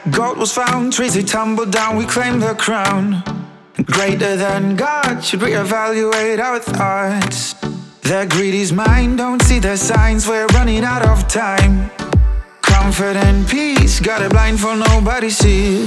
gold was found, trees they tumbled down, we claimed the crown. Greater than God should reevaluate our thoughts. Their greedy's mind don't see the signs, we're running out of time. Comfort and peace, got it blindfold, nobody sees.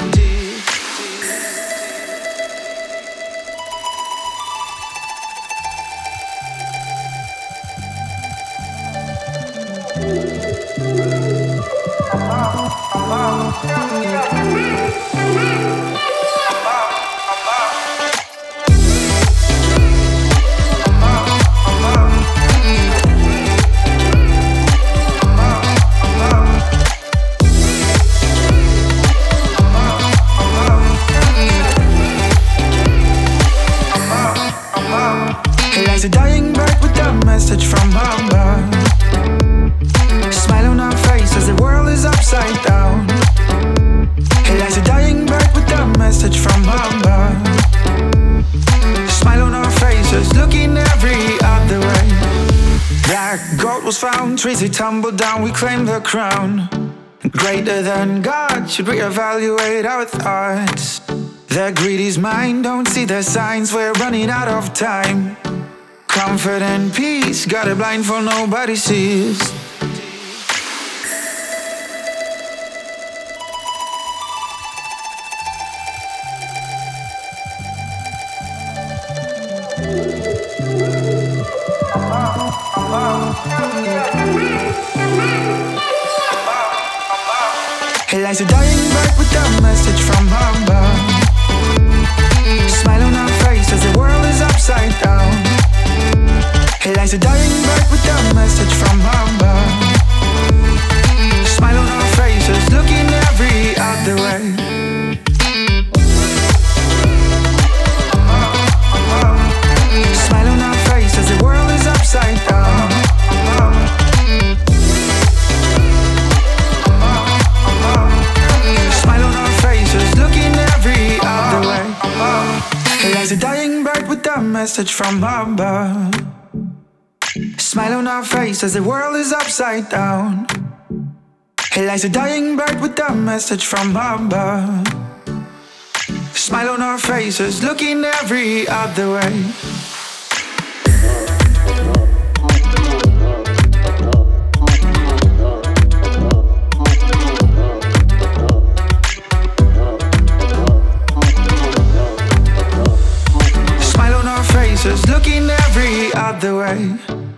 There's a dying bird with a message from above. Smile on our face as the world is upside down. Hey, there's a dying bird with a message from above. Smile on our faces, looking every other way. Black gold was found, trees they tumbled down, we claimed the crown. Greater than God should reevaluate our thoughts. Their greedy's mind don't see the signs, we're running out of time. Comfort and peace, got it blindfold, nobody sees. Hey, there's a dying bird with a message from above. Smile on our face as the world is upside down. Hey, there's a dying bird with a message from above. Smile on our faces, looking every other way. Smile on our faces, the world is upside down. Smile on our faces, looking every other way. Hey, there's a dying bird with a message from above. Smile on our face as the world is upside down. Hey, there's a dying bird with a message from above. Smile on our faces, looking every other way. Smile on our faces, looking every other way.